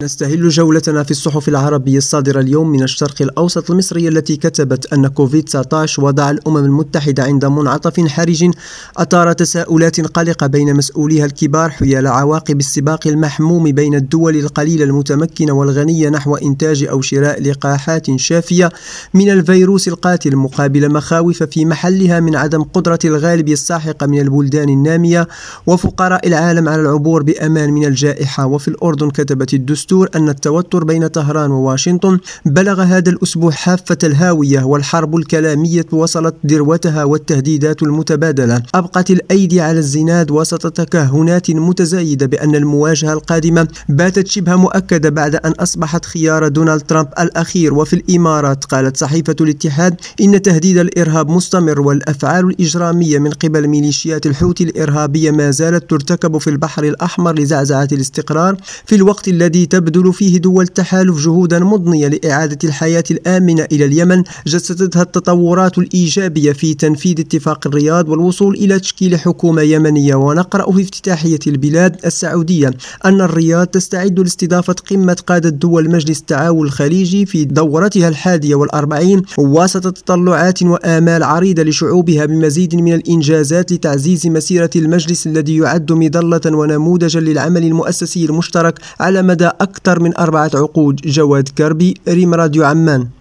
نستهل جولتنا في الصحف العربية الصادرة اليوم من الشرق الأوسط المصري التي كتبت أن كوفيد-19 وضع الأمم المتحدة عند منعطف حرج أثار تساؤلات قلقة بين مسؤوليها الكبار حيال عواقب السباق المحموم بين الدول القليلة المتمكنة والغنية نحو إنتاج أو شراء لقاحات شافية من الفيروس القاتل مقابل مخاوف في محلها من عدم قدرة الغالب الساحقة من البلدان النامية وفقراء العالم على العبور بأمان من الجائحة. وفي الأردن كتبت الدستور أن التوتر بين طهران وواشنطن بلغ هذا الأسبوع حافة الهاوية والحرب الكلامية وصلت ذروتها والتهديدات المتبادلة أبقت الأيدي على الزناد وسط تكهنات متزايدة بأن المواجهة القادمة باتت شبه مؤكدة بعد أن أصبحت خيار دونالد ترامب الأخير. وفي الإمارات قالت صحيفة الاتحاد إن تهديد الإرهاب مستمر والأفعال الإجرامية من قبل ميليشيات الحوثي الإرهابية ما زالت ترتكب في البحر الأحمر لزعزعة الاستقرار في الوقت الذي تبذل فيه دول التحالف جهودا مضنية لإعادة الحياة الآمنة إلى اليمن جسدتها التطورات الإيجابية في تنفيذ اتفاق الرياض والوصول إلى تشكيل حكومة يمنية. ونقرأ في افتتاحية البلاد السعودية أن الرياض تستعد لاستضافة قمة قادة دول مجلس التعاون الخليجي في دورتها 41 وسط تطلعات وآمال عريضة لشعوبها بمزيد من الإنجازات لتعزيز مسيرة المجلس الذي يعد مظلة ونموذجا للعمل المؤسسي المشترك على مدى أكثر من 4 عقود. جواد كربي، ريم راديو عمان.